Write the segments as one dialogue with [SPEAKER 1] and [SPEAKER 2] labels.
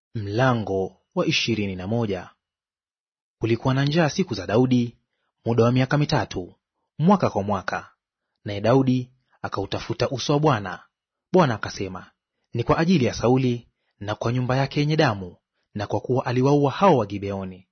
[SPEAKER 1] Mlango wa 21. Kulikuwa na njaa siku za Daudi muda wa miaka 3, mwaka kwa mwaka. Naye Daudi akautafuta uso wa Bwana. Bwana akasema, ni kwa ajili ya Sauli na kwa nyumba yake yenye damu, na kwa kuwa aliwaua hao Wagibeoni.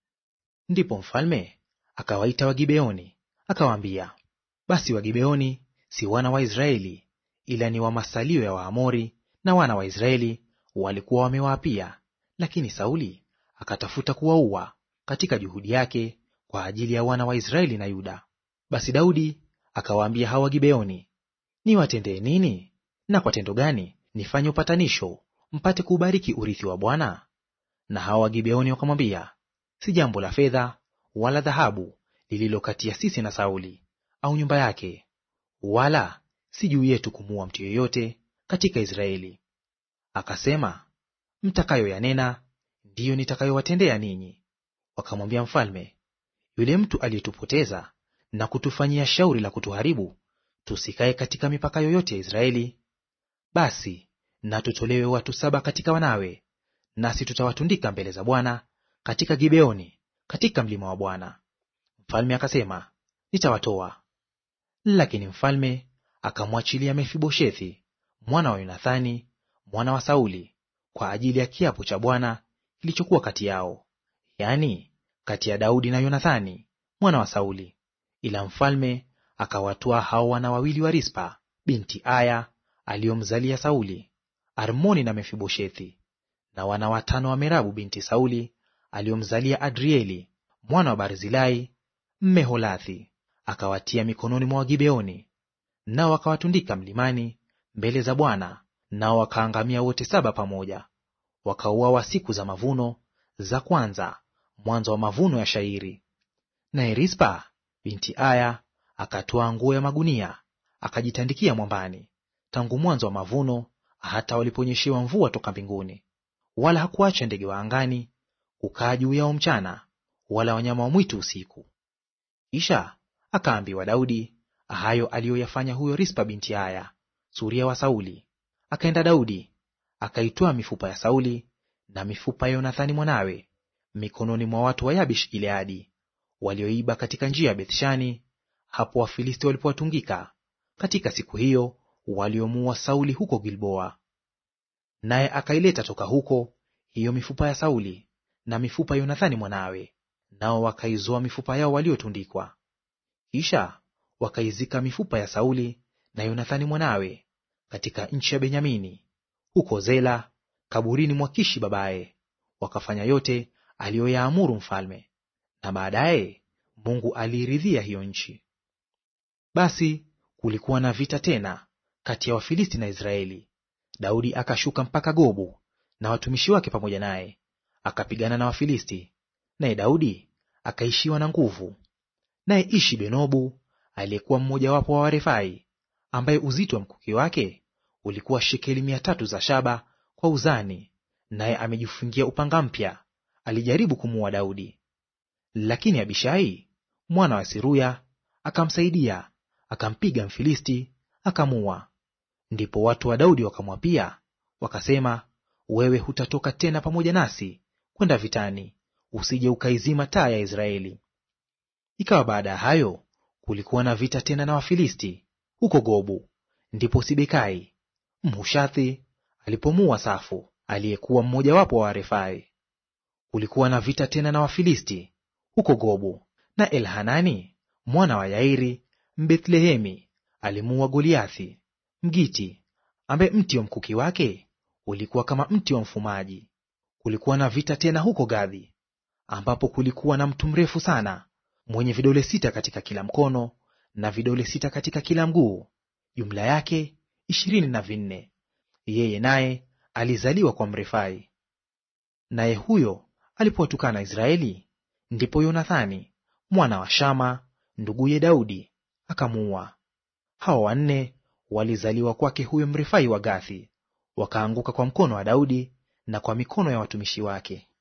[SPEAKER 1] Ndipo mfalme akawaita Wagibeoni, akawaambia, basi Wagibeoni si wana wa Israeli, ila ni wa masalio ya Waamori, na wana wa Israeli walikuwa wamewaapia, lakini Sauli akatafuta kuwaua katika juhudi yake kwa ajili ya wana wa Israeli na Yuda. Basi Daudi akawaambia hao Wagibeoni, niwatendee nini? Na kwa tendo gani nifanye upatanisho mpate kuubariki urithi wa Bwana? Na hao Wagibeoni wakamwambia, si jambo la fedha wala dhahabu lililo kati ya sisi na Sauli au nyumba yake, wala si juu yetu kumuua mtu yeyote katika Israeli. Akasema, mtakayoyanena ndiyo nitakayowatendea ninyi. Wakamwambia mfalme, yule mtu aliyetupoteza na kutufanyia shauri la kutuharibu, tusikae katika mipaka yoyote ya Israeli, basi na tutolewe watu 7 katika wanawe, nasi tutawatundika mbele za Bwana katika Gibeoni, katika mlima wa Bwana. Mfalme akasema, nitawatoa. Lakini mfalme akamwachilia Mefiboshethi mwana wa Yonathani mwana wa Sauli kwa ajili ya kiapo cha Bwana kilichokuwa kati yao, yaani kati ya Daudi na Yonathani mwana wa Sauli. Ila mfalme akawatwaa hao wana wawili wa Rispa binti Aya aliyomzalia Sauli, Armoni na Mefiboshethi, na wana 5 wa Merabu binti Sauli aliyomzalia Adrieli mwana wa Barzilai Mmeholathi, akawatia mikononi mwa Wagibeoni, nao wakawatundika mlimani mbele za Bwana, nao wakaangamia wote 7 pamoja. Wakauawa siku za mavuno za kwanza, mwanzo wa mavuno ya shairi. Naye Rispa binti Aya akatwaa nguo ya magunia, akajitandikia mwambani, tangu mwanzo wa mavuno hata waliponyeshewa mvua toka mbinguni. Wala hakuacha ndege wa angani kukaa juu yao mchana, wala wanyama wa mwitu usiku. Kisha akaambiwa Daudi hayo aliyoyafanya huyo Rispa binti Aya, suria wa Sauli. Akaenda Daudi akaitoa mifupa ya Sauli na mifupa ya Yonathani mwanawe mikononi mwa watu wa Yabesh Gileadi, walioiba katika njia ya Bethshani, hapo Wafilisti walipowatungika katika siku hiyo waliomuua Sauli huko Gilboa. Naye akaileta toka huko hiyo mifupa ya Sauli na mifupa ya Yonathani mwanawe, nao wakaizoa mifupa yao waliotundikwa. Kisha wakaizika mifupa ya Sauli na Yonathani mwanawe katika nchi ya Benyamini, huko Zela, kaburini mwa Kishi babaye. Wakafanya yote aliyoyaamuru mfalme, na baadaye Mungu aliiridhia hiyo nchi. Basi kulikuwa na vita tena kati ya Wafilisti na Israeli. Daudi akashuka mpaka Gobu na watumishi wake pamoja naye, akapigana na Wafilisti, naye Daudi akaishiwa na nguvu. Naye Ishi-Benobu aliyekuwa mmojawapo wa Warefai, ambaye uzito wa mkuki wake ulikuwa shekeli 300 za shaba kwa uzani, naye amejifungia upanga mpya, alijaribu kumuua Daudi. Lakini Abishai mwana wa Seruya akamsaidia, akampiga Mfilisti, akamuua. Ndipo watu wa Daudi wakamwapia wakasema, wewe hutatoka tena pamoja nasi kwenda vitani, usije ukaizima taa ya Israeli. Ikawa baada ya hayo kulikuwa na vita tena na Wafilisti huko Gobu. Ndipo Sibekai Mhushathi alipomuua Safu, aliyekuwa mmojawapo wa Warefai. Kulikuwa na vita tena na Wafilisti huko Gobu, na Elhanani mwana wa Yairi Mbethlehemi alimuua Goliathi Mgiti, ambaye mti wa mkuki wake ulikuwa kama mti wa mfumaji. Kulikuwa na vita tena huko Gadhi, ambapo kulikuwa na mtu mrefu sana mwenye vidole 6 katika kila mkono na vidole 6 katika kila mguu, jumla yake 24. Yeye naye alizaliwa kwa Mrefai. Naye huyo alipowatukana Israeli, ndipo Yonathani mwana wa Shama nduguye Daudi akamuua. Hawa 4 walizaliwa kwake huyo Mrefai wa Gathi, wakaanguka kwa mkono wa Daudi na kwa mikono ya watumishi wake.